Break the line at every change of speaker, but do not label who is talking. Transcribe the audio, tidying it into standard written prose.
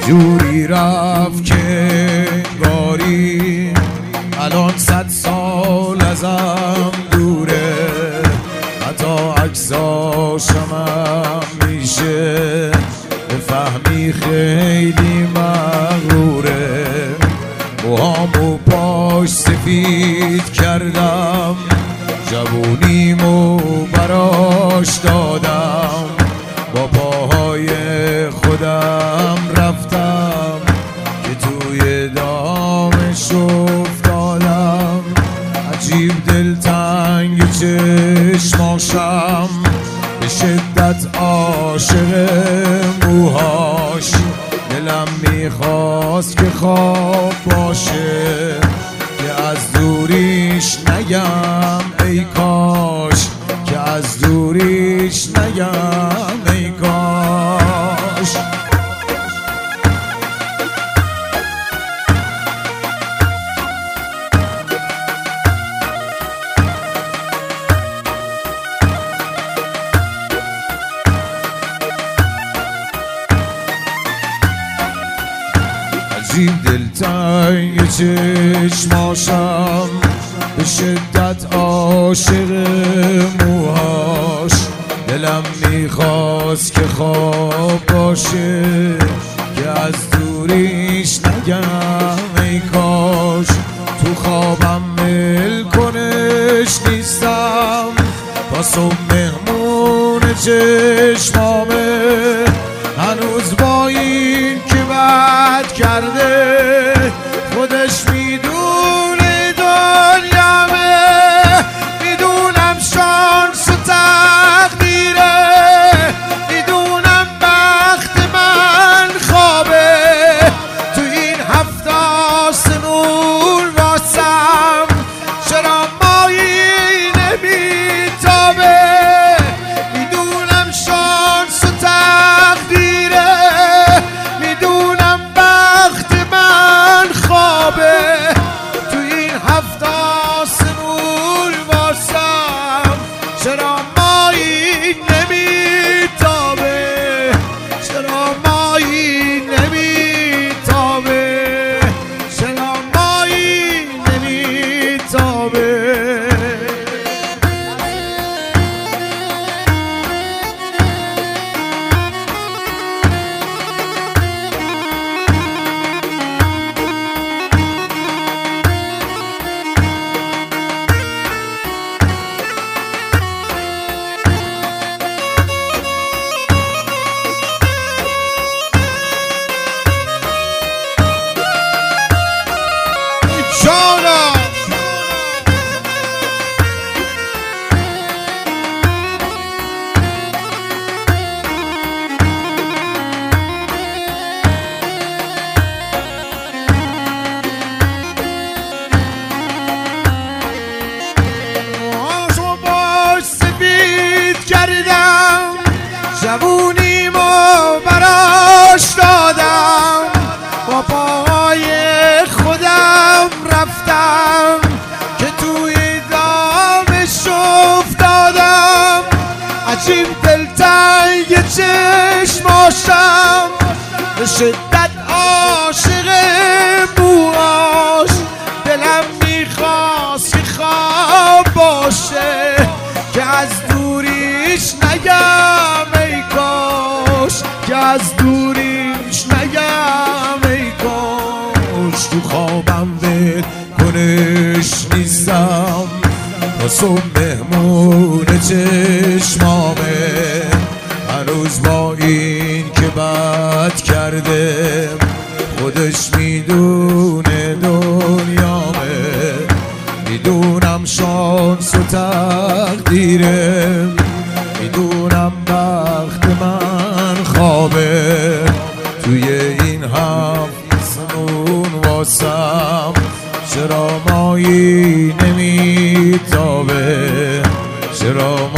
جوری رفت که انگاری الان 100 سال ازم دوره، حتی عکساشم هم میشه بفهمی خیلی مغروره. موهامو پاش سفید کردم، جوونیمو براش دادم، با پاهای خودم رفتم که توی دامش افتادم. عجیب دلتنگ چشماشم، به شدت عاشق موهاش، دلم میخواست که خواب باشه، که از دوریش نگم ای کاش، که از دوریش نگم ای کاش. عجیب دلتنگ چشماشم، به شدت عاشق موهاش، دلم میخواست که خواب باشه، که از دوریش نگم ای کاش. تو خوابم ملکنش نیستم، پاسم مهمون چشمامه، هنوز با این که بد کرده خودش میدونه دنیامه. میدونم شانس و تقدیره، میدونم بخت من خوابه، تو این 7 آسمون واسم چرا مایی نمیتابه. میدونم شانس و تقدیره، میدونم بخت من خوابه، تو این 7 آسمون واسم چرا مایی نمیتابه، چرا مایی نمیتابه، چرا مایی نمیتابه. جوونیمو براش دادم، با پاهای خودم رفتم که توی دامش افتادم. عجیب دلتنگ چشماشم، به شدت عاشق موهاش، دلم میخواست که خواب باشه، که از دوریش نگم ای کاش، که از دوریش نگم ای کاش. تو خوابم ول کنش نیستم، واسم مهمون چشمامه، هنوز با این که بد کرده خودش میدونه دنیامه. میدونم شانس و تقدیره، میدونم بخت من خوابه، توی این 7 آسمون واسم چرا مایی نمیتابه، چرا